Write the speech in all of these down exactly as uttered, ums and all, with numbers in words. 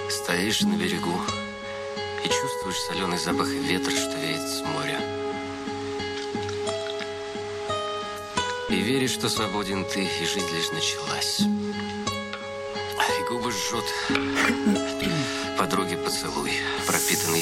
Стоишь на берегу и чувствуешь соленый запах ветра, что веет с моря. И веришь, что свободен ты, и жизнь лишь началась. И губы жжет подруги поцелуй, пропитанный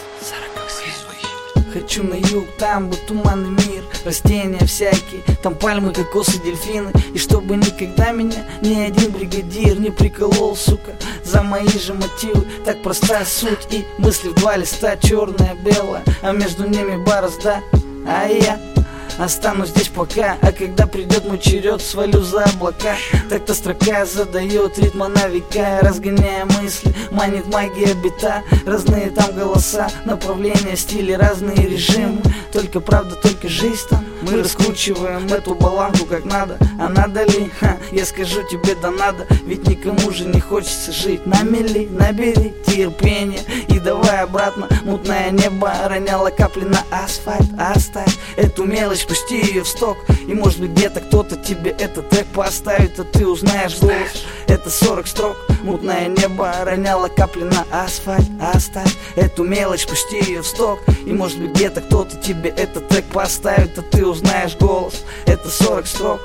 слезой. Хочу на юг, там бы туманный мир, растения всякие, там пальмы, кокосы, дельфины. И чтобы никогда меня ни один бригадир не приколол, сука, за мои же мотивы. Так простая суть и мысли в два листа, черное, белое, а между ними борозда. А я останусь здесь пока, а когда придет мой черед, свалю за облака. Так-то строка задает ритма на века, разгоняя мысли, манит магия бита. Разные там голоса, направления, стили, разные режимы. Только правда, только жизнь там. Мы раскручиваем эту баланку как надо. А надо ли? Ха, я скажу тебе, да надо. Ведь никому же не хочется жить на мели. Набери терпение и давай обратно. Мутное небо роняло капли на асфальт. Оставь эту мелочь, пусти ее в сток. И может быть где-то кто-то тебе этот трек поставит, а ты узнаешь голос. Это сорок строк. Мутное небо роняло капли на асфальт. Оставь эту мелочь, пусти ее в сток. И может быть где-то кто-то тебе этот трек поставит, а ты узнаешь голос. Это сорок строк.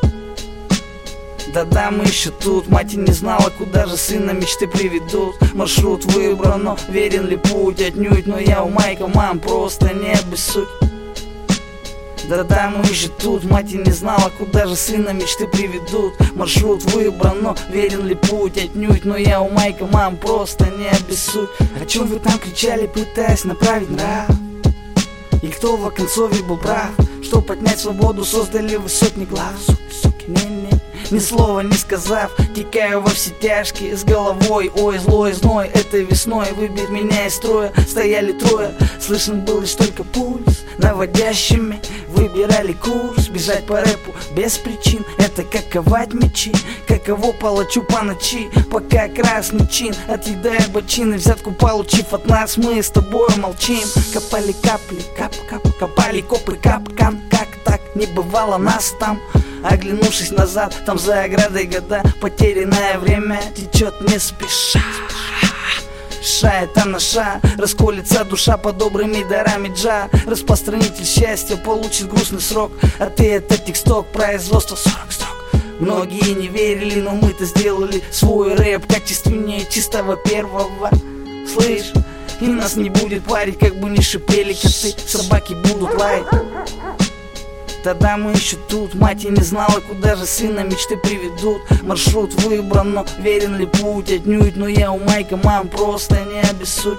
Да-да, мы еще тут. Мать и не знала, куда же сына мечты приведут. Маршрут выбран, но верен ли путь отнюдь. Но я у Майка, мам, просто не обессудь. Да-да, мы еще тут. Мать и не знала, куда же сына мечты приведут. Маршрут выбран, но верен ли путь отнюдь. Но я у Майка, мам, просто не обессудь. О чем вы там кричали, пытаясь направить нрав? И кто в оконцове был прав? Что поднять свободу, создали вы сотни глав. Суки, суки, не-не, ни слова не сказав, текаю во все тяжкие с головой. Ой, злой зной, этой весной выбить меня из строя. Стояли трое, слышен был лишь только пульс наводящими. Выбирали курс, бежать по рэпу без причин. Это как ковать мечи, каково палачу по ночи. Пока красный чин, отъедая бочины, взятку получив от нас, мы с тобой молчим. Копали капли, кап-кап, копали копы, капкан. Как так не бывало нас там? Оглянувшись назад, там за оградой года, потерянное время течет не спеша. Ша это наша, расколется душа по добрыми дарами джа. Распространитель счастья получит грустный срок, а ты это тексток, производство сорок строк. Многие не верили, но мы-то сделали свой рэп качественнее чистого первого. Слышь, и нас не будет парить, как бы не шипели коты, собаки будут лаять. Тогда мы еще тут. Мать и не знала, куда же сына мечты приведут. Маршрут выбран, но верен ли путь отнюдь. Но я у Майка, мам, просто не обессудь.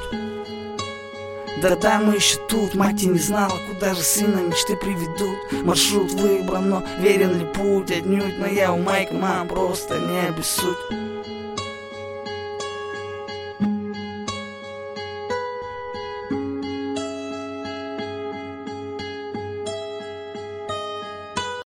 Да-да, мы еще тут. Мать и не знала, куда же сына мечты приведут. Маршрут выбран, но верен ли путь отнюдь. Но я у Майка, мам, просто не обессудь.